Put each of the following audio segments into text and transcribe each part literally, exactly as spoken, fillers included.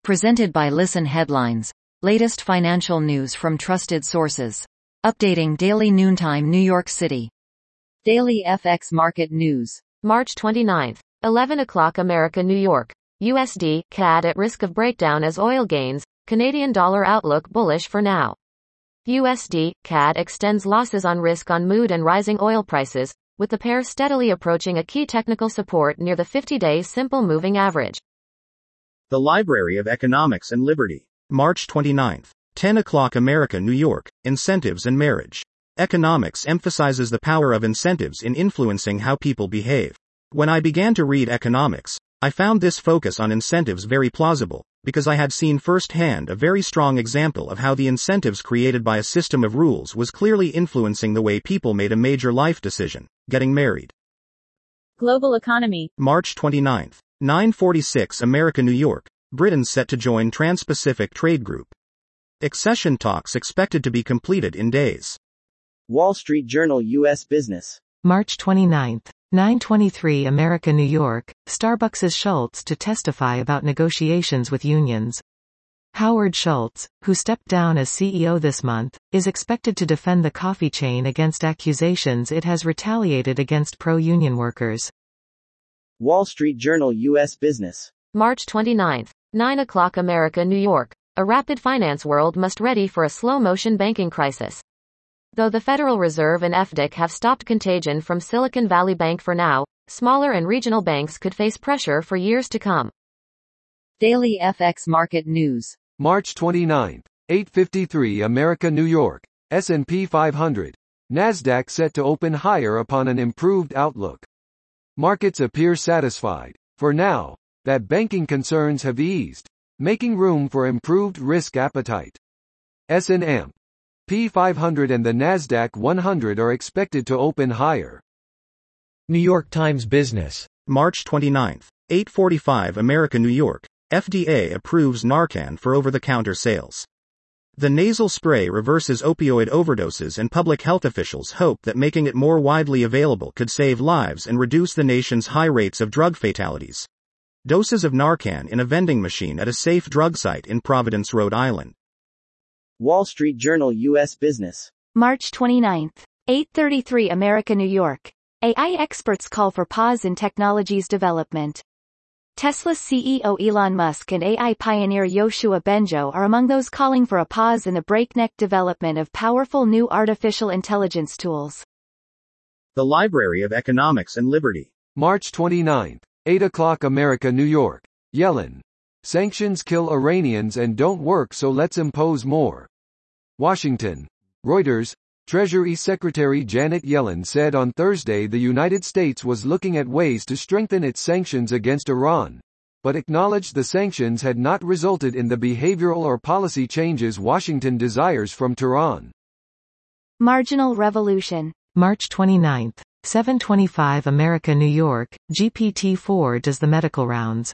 Presented by Listen Headlines. Latest financial news from trusted sources. Updating daily noontime New York City. Daily F X Market News. March twenty-ninth, eleven o'clock America New York. U S D, C A D at risk of breakdown as oil gains, Canadian dollar outlook bullish for now. U S D, C A D extends losses on risk on mood and rising oil prices, with the pair steadily approaching a key technical support near the fifty-day simple moving average. The Library of Economics and Liberty. March twenty-ninth, ten o'clock America New York, Incentives and Marriage. Economics emphasizes the power of incentives in influencing how people behave. When I began to read economics, I found this focus on incentives very plausible, because I had seen firsthand a very strong example of how the incentives created by a system of rules was clearly influencing the way people made a major life decision, getting married. Global economy. March twenty-ninth, nine forty-six America New York, Britain set to join Trans-Pacific Trade Group. Accession talks expected to be completed in days. Wall Street Journal U S Business. March twenty-ninth, nine twenty-three America New York, Starbucks' Schultz to testify about negotiations with unions. Howard Schultz, who stepped down as C E O this month, is expected to defend the coffee chain against accusations it has retaliated against pro-union workers. Wall Street Journal U S Business. March twenty-ninth, nine o'clock America New York. A rapid finance world must ready for a slow-motion banking crisis. Though the Federal Reserve and F D I C have stopped contagion from Silicon Valley Bank for now, smaller and regional banks could face pressure for years to come. Daily F X Market News. March twenty-ninth, eight fifty-three America New York, S and P five hundred. NASDAQ set to open higher upon an improved outlook. Markets appear satisfied, for now, that banking concerns have eased, making room for improved risk appetite. S and P five hundred and the NASDAQ one hundred are expected to open higher. New York Times Business. March twenty-ninth, eight forty-five America New York, F D A approves Narcan for over-the-counter sales. The nasal spray reverses opioid overdoses, and public health officials hope that making it more widely available could save lives and reduce the nation's high rates of drug fatalities. Doses of Narcan in a vending machine at a safe drug site in Providence, Rhode Island. Wall Street Journal U S Business. March twenty-ninth, eight thirty-three America New York. A I experts call for pause in technology's development. Tesla C E O Elon Musk and A I pioneer Yoshua Bengio are among those calling for a pause in the breakneck development of powerful new artificial intelligence tools. The Library of Economics and Liberty. March twenty-ninth, eight o'clock America New York. Yellen. Sanctions kill Iranians and don't work, so let's impose more. Washington. Reuters. Treasury Secretary Janet Yellen said on Thursday the United States was looking at ways to strengthen its sanctions against Iran, but acknowledged the sanctions had not resulted in the behavioral or policy changes Washington desires from Tehran. Marginal revolution. March twenty-ninth, seven twenty-five America New York, G P T four does the medical rounds.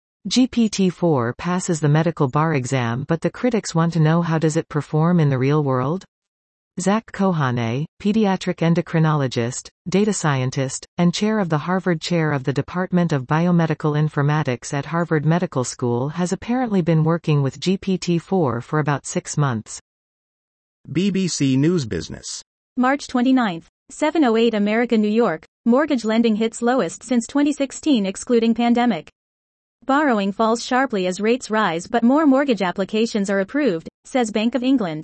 G P T four passes the medical bar exam, but the critics want to know, how does it perform in the real world? Zach Kohane, pediatric endocrinologist, data scientist, and chair of the Harvard Chair of the Department of Biomedical Informatics at Harvard Medical School, has apparently been working with G P T four for about six months. B B C News Business. March twenty-ninth, seven oh eight America New York. Mortgage lending hits lowest since twenty sixteen excluding pandemic. Borrowing falls sharply as rates rise, but more mortgage applications are approved, says Bank of England.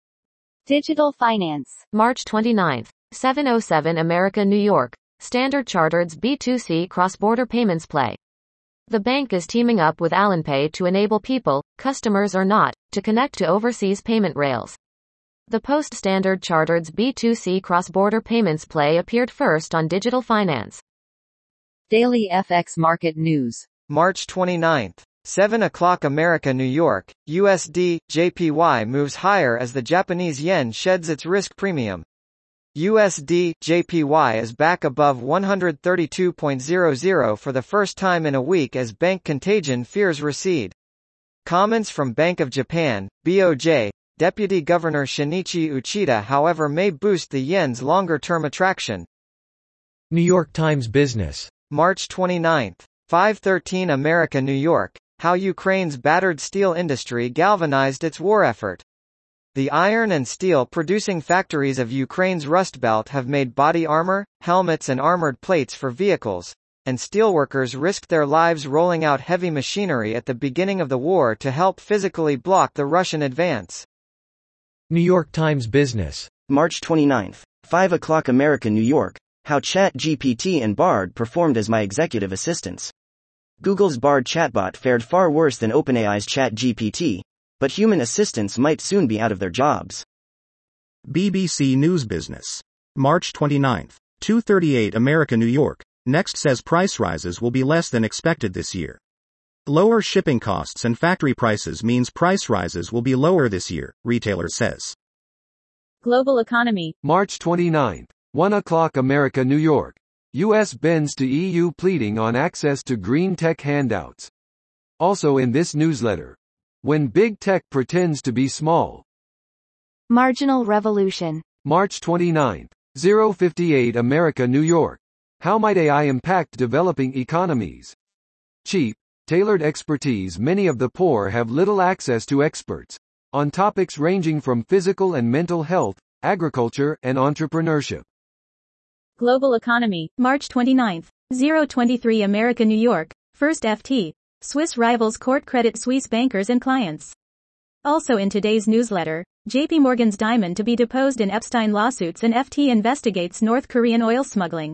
Digital finance. March twenty-ninth, seven oh seven America New York. Standard Chartered's B two C cross-border payments play. The bank is teaming up with AllenPay to enable people, customers or not, to connect to overseas payment rails. The post Standard Chartered's B two C cross-border payments play appeared first on Digital Finance. Daily F X Market News. March twenty-ninth, seven o'clock America New York, U S D, J P Y moves higher as the Japanese yen sheds its risk premium. U S D, J P Y is back above one thirty-two point zero zero for the first time in a week as bank contagion fears recede. Comments from Bank of Japan, B O J, Deputy Governor Shinichi Uchida however may boost the yen's longer-term attraction. New York Times Business. March twenty-ninth, five thirteen America New York. how Ukraine's battered steel industry galvanized its war effort. The iron and steel producing factories of Ukraine's Rust Belt have made body armor, helmets and armored plates for vehicles, and steelworkers risked their lives rolling out heavy machinery at the beginning of the war to help physically block the Russian advance. New York Times Business. March twenty-ninth. five o'clock America, New York. How ChatGPT and Bard performed as my executive assistants. Google's Bard chatbot fared far worse than OpenAI's ChatGPT, but human assistants might soon be out of their jobs. B B C News Business. March twenty-ninth. two thirty-eight America, New York. Next says price rises will be less than expected this year. Lower shipping costs and factory prices means price rises will be lower this year, retailer says. Global economy. March twenty-ninth. one o'clock America, New York. U S bends to E U pleading on access to green tech handouts. Also in this newsletter. When big tech pretends to be small. Marginal revolution. March twenty-ninth. zero fifty-eight America, New York. How might A I impact developing economies? Cheap, tailored expertise. Many of the poor have little access to experts on topics ranging from physical and mental health, agriculture, and entrepreneurship. Global economy. March twenty-ninth. zero twenty-three America, New York. First F T. Swiss rivals court Credit Suisse bankers and clients. Also in today's newsletter, J P Morgan's Diamond to be deposed in Epstein lawsuits and F T investigates North Korean oil smuggling.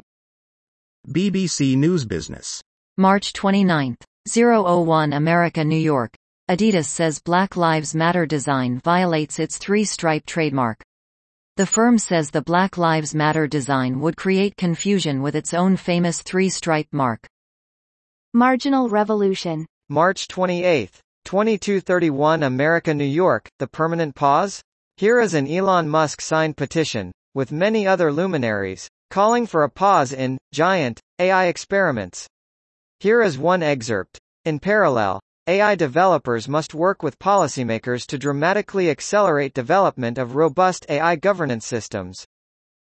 B B C News Business. March twenty-ninth. zero oh one America, New York. Adidas says Black Lives Matter design violates its three-stripe trademark. The firm says the Black Lives Matter design would create confusion with its own famous three-stripe mark. Marginal revolution. March twenty-eighth. twenty-two thirty-one America, New York. The permanent pause? Here is an Elon Musk signed petition, with many other luminaries, calling for a pause in giant A I experiments. Here is one excerpt. In parallel, A I developers must work with policymakers to dramatically accelerate development of robust A I governance systems.